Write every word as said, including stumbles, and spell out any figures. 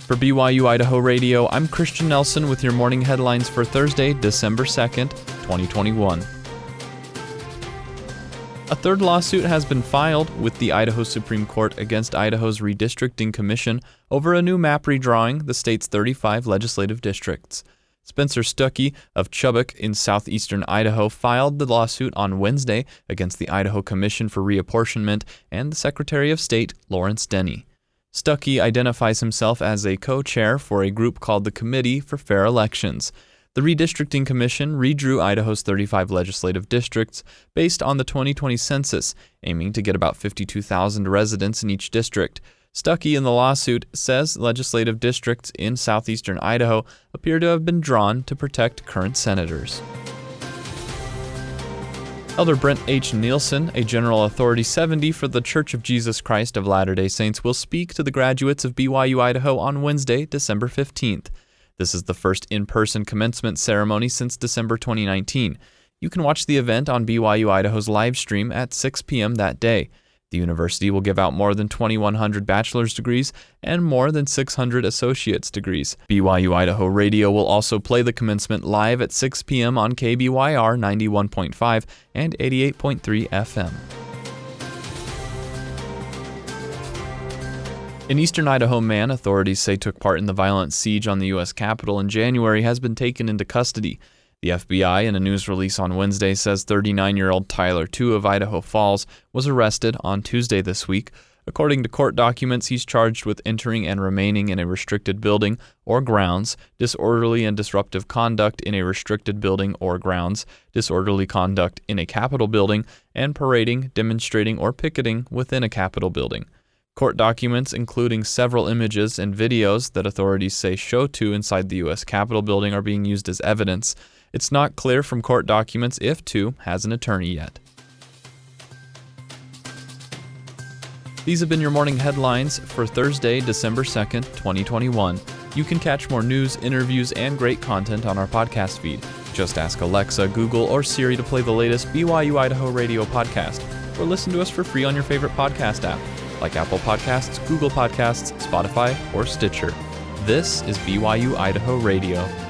For B Y U Idaho Radio, I'm Christian Nelson with your morning headlines for Thursday, December second, twenty twenty-one. A third lawsuit has been filed with the Idaho Supreme Court against Idaho's Redistricting Commission over a new map redrawing the state's thirty-five legislative districts. Spencer Stuckey of Chubbuck in southeastern Idaho filed the lawsuit on Wednesday against the Idaho Commission for Reapportionment and the Secretary of State, Lawrence Denny. Stuckey identifies himself as a co-chair for a group called the Committee for Fair Elections. The Redistricting Commission redrew Idaho's thirty-five legislative districts based on the twenty twenty census, aiming to get about fifty-two thousand residents in each district. Stuckey in the lawsuit says legislative districts in southeastern Idaho appear to have been drawn to protect current senators. Elder Brent H. Nielsen, a General Authority seventy for the Church of Jesus Christ of Latter-day Saints, will speak to the graduates of B Y U Idaho on Wednesday, December fifteenth. This is the first in-person commencement ceremony since December twenty nineteen. You can watch the event on B Y U Idaho's live stream at six p.m. that day. The university will give out more than twenty-one hundred bachelor's degrees and more than six hundred associate's degrees. B Y U Idaho Radio will also play the commencement live at six p.m. on K B Y R ninety-one point five and eighty-eight point three F M. An eastern Idaho man authorities say took part in the violent siege on the U S Capitol in January has been taken into custody. The F B I, in a news release on Wednesday, says thirty-nine-year-old Tyler Tu of Idaho Falls was arrested on Tuesday this week. According to court documents, he's charged with entering and remaining in a restricted building or grounds, disorderly and disruptive conduct in a restricted building or grounds, disorderly conduct in a Capitol building, and parading, demonstrating, or picketing within a Capitol building. Court documents, including several images and videos that authorities say show Tu inside the U S Capitol building, are being used as evidence. It's not clear from court documents if Tu has an attorney yet. These have been your morning headlines for Thursday, December second, twenty twenty-one. You can catch more news, interviews, and great content on our podcast feed. Just ask Alexa, Google, or Siri to play the latest B Y U Idaho Radio podcast, or listen to us for free on your favorite podcast app, like Apple Podcasts, Google Podcasts, Spotify, or Stitcher. This is B Y U Idaho Radio.